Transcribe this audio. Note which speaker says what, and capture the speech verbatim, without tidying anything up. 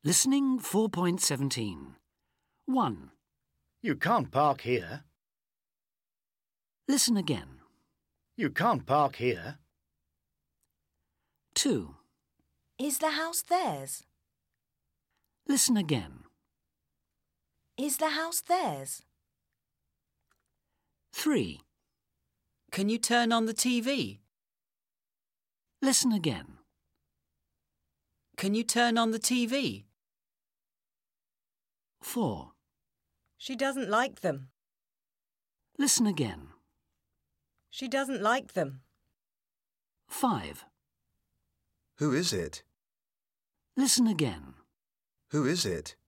Speaker 1: Listening four point seventeen. one.
Speaker 2: You can't park here.
Speaker 1: Listen again.
Speaker 2: You can't park here.
Speaker 1: two.
Speaker 3: Is the house theirs?
Speaker 1: Listen again.
Speaker 3: Is the house theirs?
Speaker 1: three.
Speaker 4: Can you turn on the T V?
Speaker 1: Listen again.
Speaker 4: Can you turn on the T V?
Speaker 1: four.
Speaker 5: She doesn't like them.
Speaker 1: Listen again.
Speaker 5: She doesn't like them.
Speaker 1: five.
Speaker 6: Who is it?
Speaker 1: Listen again.
Speaker 6: Who is it?